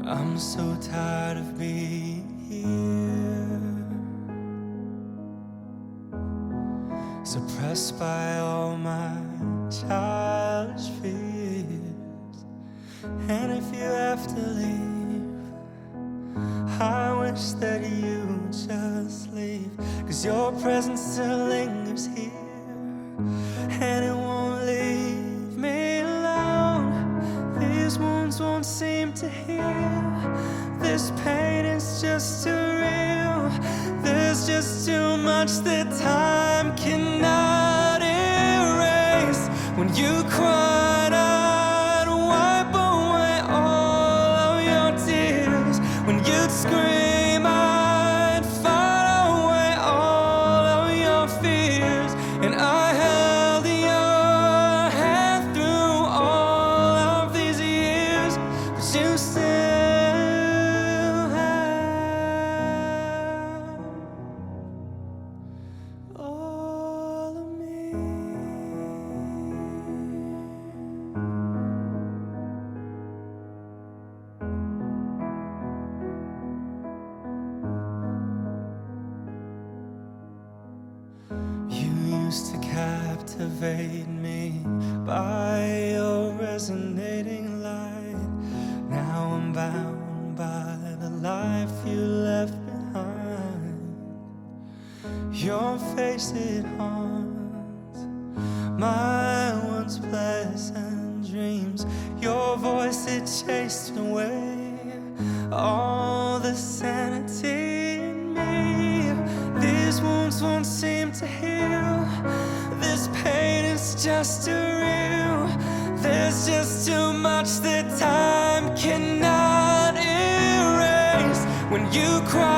I'm so tired of being here, suppressed by all my childish fears. And if you have to leave, I wish that you would just leave, 'cause your presence still lingers here, and it won't leave me alone. These wounds won't seem to heal. This pain is just too real. There's just too much that time cannot erase. When you cried, I'd wipe away all of your tears. When you'd scream, I'd fight away all of your fears. And I held your hand through all of these years, but you still have all of me. You used to captivate me by your resonating light. Now I'm bound by the life you left behind. Your face, it haunts my once pleasant dreams. Your voice, it chased away all the sanity in me. These wounds won't seem to heal. This pain is just too real. There's just too much that time cannot erase. When you cry,